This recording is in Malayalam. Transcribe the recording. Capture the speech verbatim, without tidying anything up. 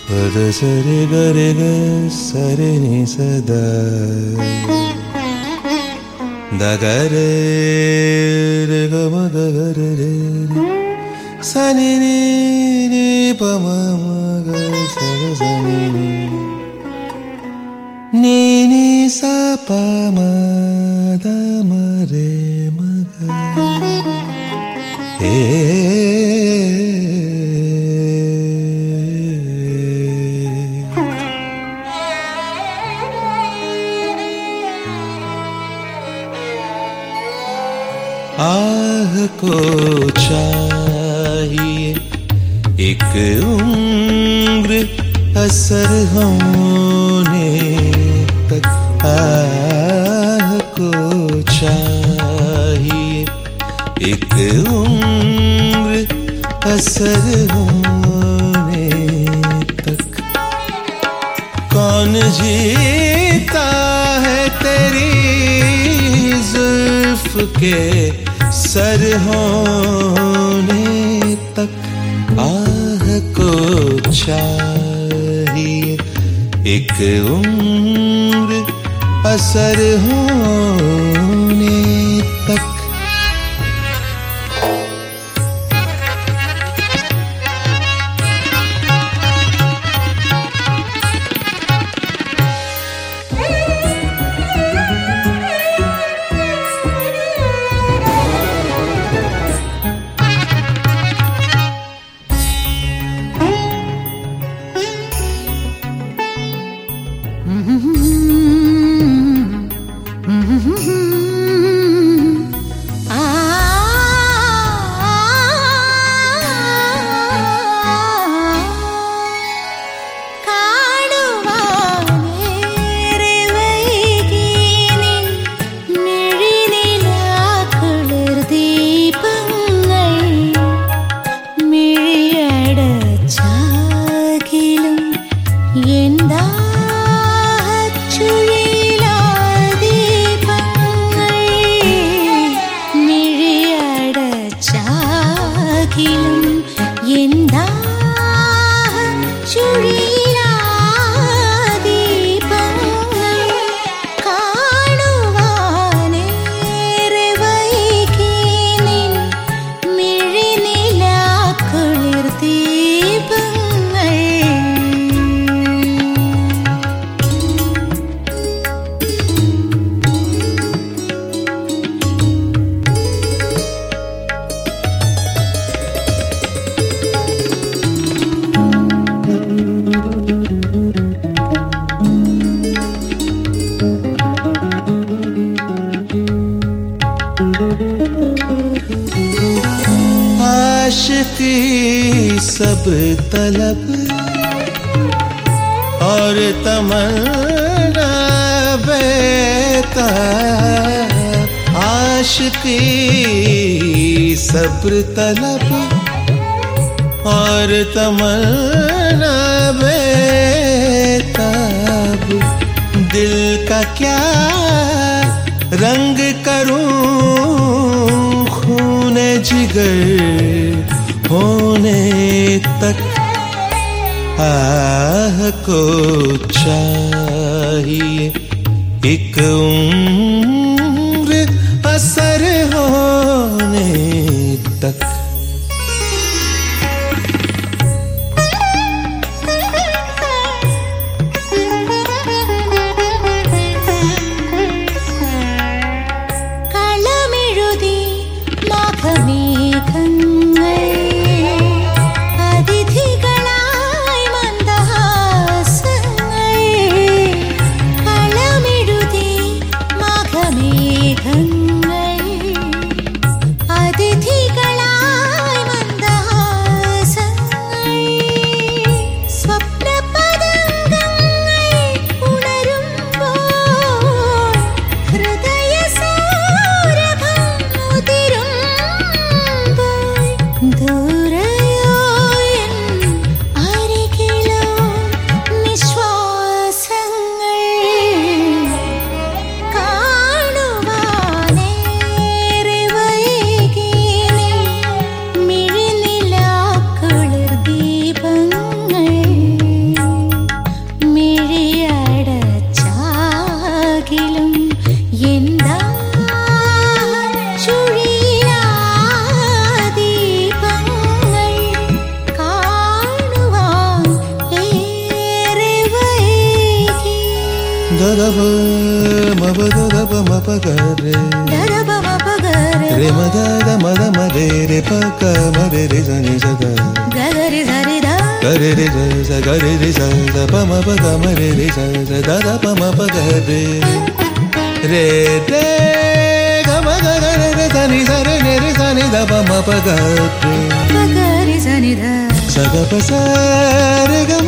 പദ സരി ഗരി ഗ സരി നി സദ ദഗരേ ഗമ ഗഗരേ സനി നി നി പമ മഗ സഗ സനി നി നി സ പമ ദ മ രേ മഗ ഏ आह को चाहिए एक उम्र असर होने तक आह को चाहिए एक उम्र असर होने तक कौन जीता है तेरी जुल्फ के सर होने तक आह को चाहिए एक उम्र असर होने तक आशिकी सब तलब और तमन्ना बेताब आशिकी सब्र तलब और तमन्ना बेताब दिल का क्या रंग करूं खून जिगर होने तक आह को चाहिए एक उम्र असर होने तक അതിഥികളായി దదప మపదదప మపగరే దదప మపగరే రే మదద మద మరే రే పక మరే రే సని సద గగరి సరిద గరే రే స గరే రే స ప మపగ మరే రే స దదప మపగరే రే రే గమ గరే రే సని సరే రే సని దప మపగరే గగరి సనిద సగప సరే గ